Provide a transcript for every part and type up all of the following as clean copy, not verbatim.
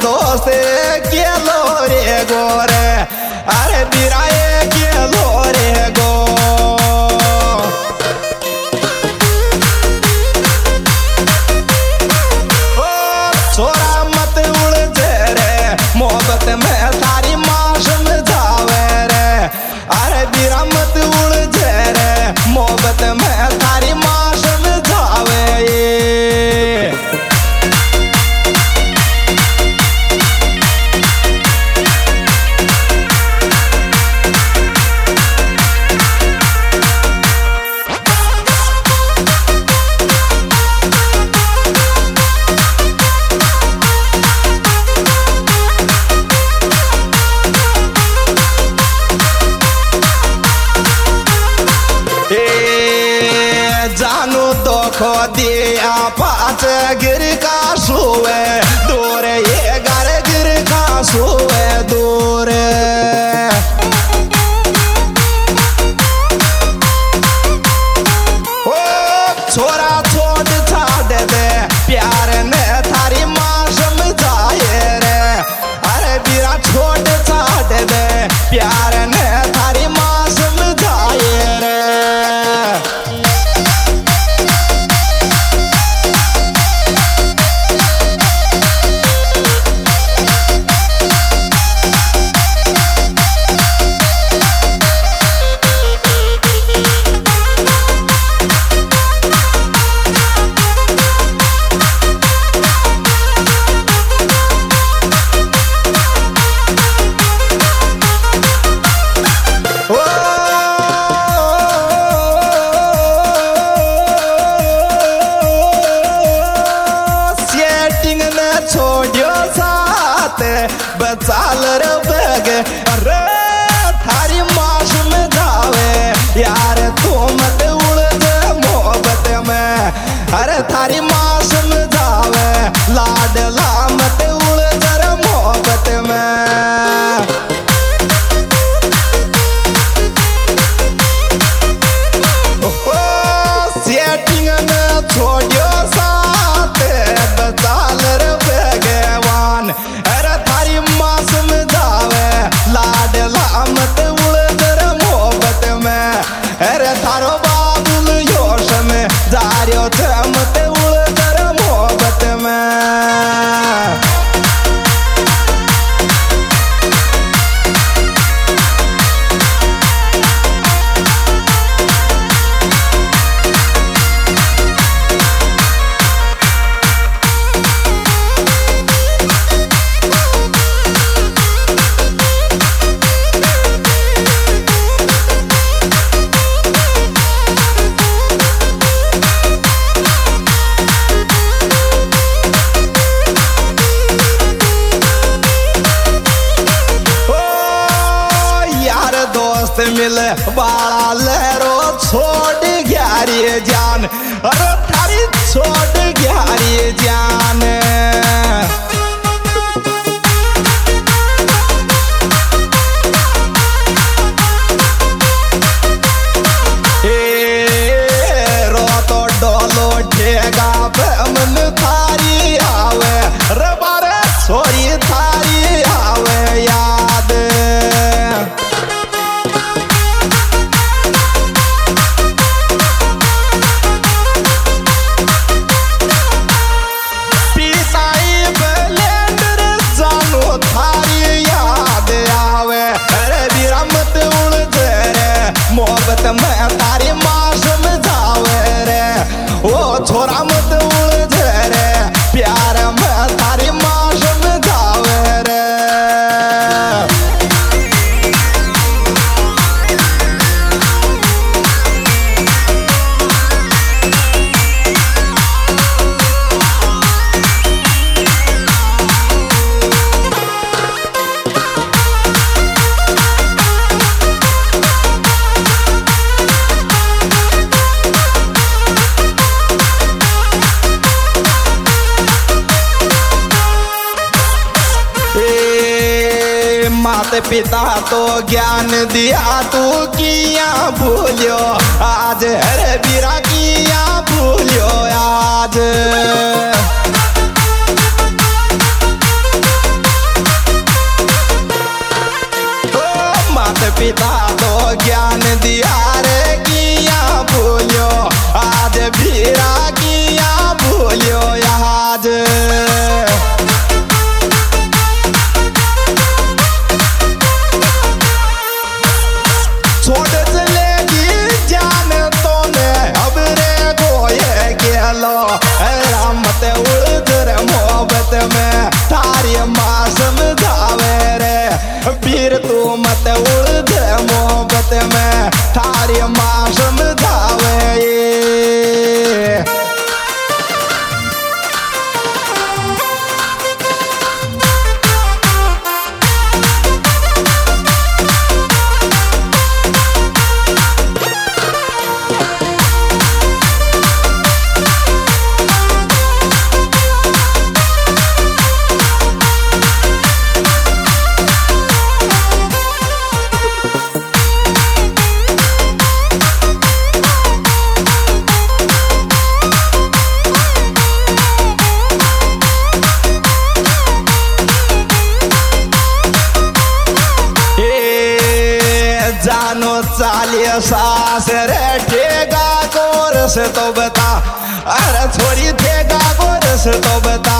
दोस्त केलो रे गोरे अरे बिराए केलो रे गो छोरा मत उलझे रे मोहब्बत में तारी माँ समझावे रे अरे बिरा मत उलझे रे मोहब्बत में तारी माँ समझावे जानू तो खो दिया पाँच गिर का सोए दूर ये घर गिर का सोए दूर ओ छोरा छोड़ छाड़ दे प्यार ने थारी माँ समझाए रे अरे बीरा छोड़ छाड़ दे प्यार ने थारी माँ समझाए रे छोड़ो साथ बचाल रे बग अरे थारी माँ समझावे यार तू मत उलझ मोहब्बत में अरे थारी माँ समझावे लाडला मत उलझ रे मोहब्बत में सेटिंग में छोड़ो साथ बचाल रे भगवान अरे थारी माँ समझावे लाडला मत उलझ रे मोहब्बत में अरे थारो बाबुल योश में जारियो थे मत उलझ रे मोहब्बत में दोस्त मिले बाला लहरो छोड़ गया रे जान अरे थारी छोड़ गया रे जान रो तो डोलो ठेगा मन थारी आवे रे बारे छोरी थारी आवे याद मोहब्बत में तारी माँ समझावे रे ओ छोरा मत उलझे रे प्यार में तारी माँ समझावे रे माता पिता तो ज्ञान दिया तू किया भूलियो आज हरे बीरा किया भूलियो आज पिता तो ज्ञान दिया रे किया भूलियो आज भीरा किया भूलियो आज छोड़ चलेगी जान तो ने अब रे गोये गेलो रामत उड़ रे मोहब्बत में तारी माँ समझावे रे पीर तू मत उड़ मोहब्बत में तारी माँ समझावे जानो चालिए सास रे ठेगा गोरस तो बता अरे छोरी ठेगा गोरस तो बता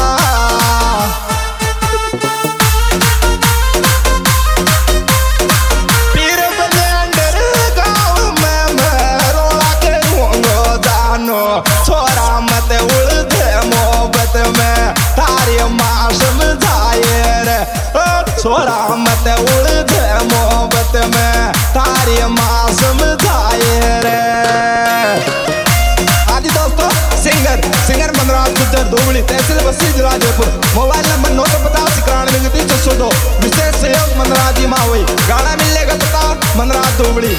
पीर बलेंडर गाँव में मैं रोला करूँगो जानो छोरा मत उड़ मोहब्बत में तारी माँ समझाए रे छोरा मत उड़ मोहब्बत में तारी माँ समझाए रे आदि दोस्तों सिंगर मनराज गुज्जर धोबड़ी तहसील बस्ती जिला जयपुर मोबाइल नंबर 950 विशेष सहयोग मनराज जी मावई गाना मिलने का पता मनराज धोबड़ी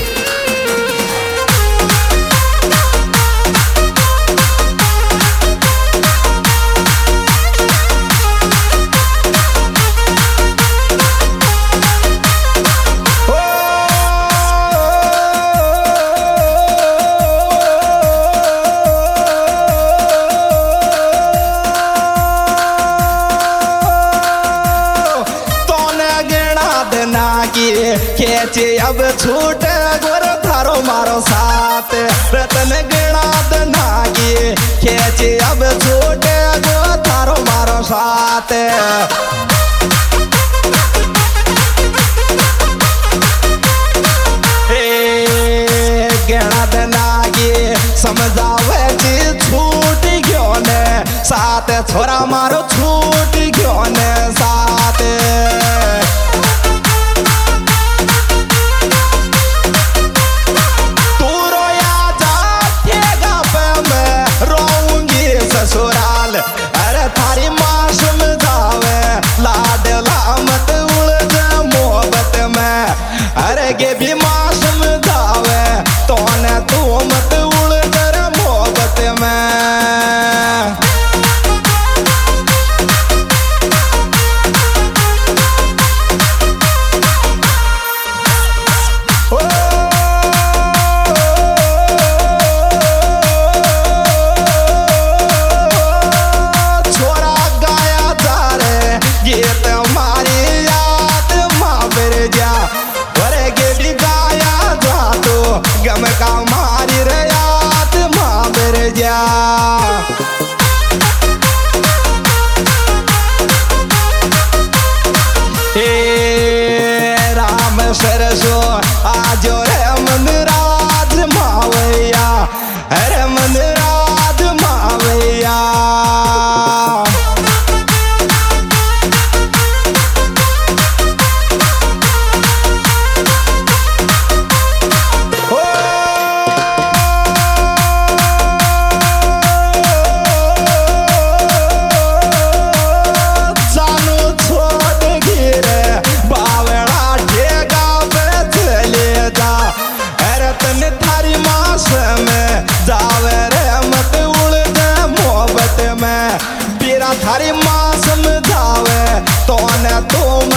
खेचे अब छूट गोर थारो मारो साथ रतन गिना दनागी खेचे अब छूट गो थारो मारो साथ गिना दनागी समझावे जी छूट गयो ने साथ छोरा मारो छूट गयो ने साथ ससुराल अरे थारी माँ समझावे लाडला मत उड़ मोहब्बत में अरे गे भी माँ समझावे तो न तू मत उड़ मोहब्बत में गम का मारी रे आत्मा बर जा राम सरसो आजो रे मन राज मावैया अरे मन राज मावैया थारी माँ समझावे तो न तू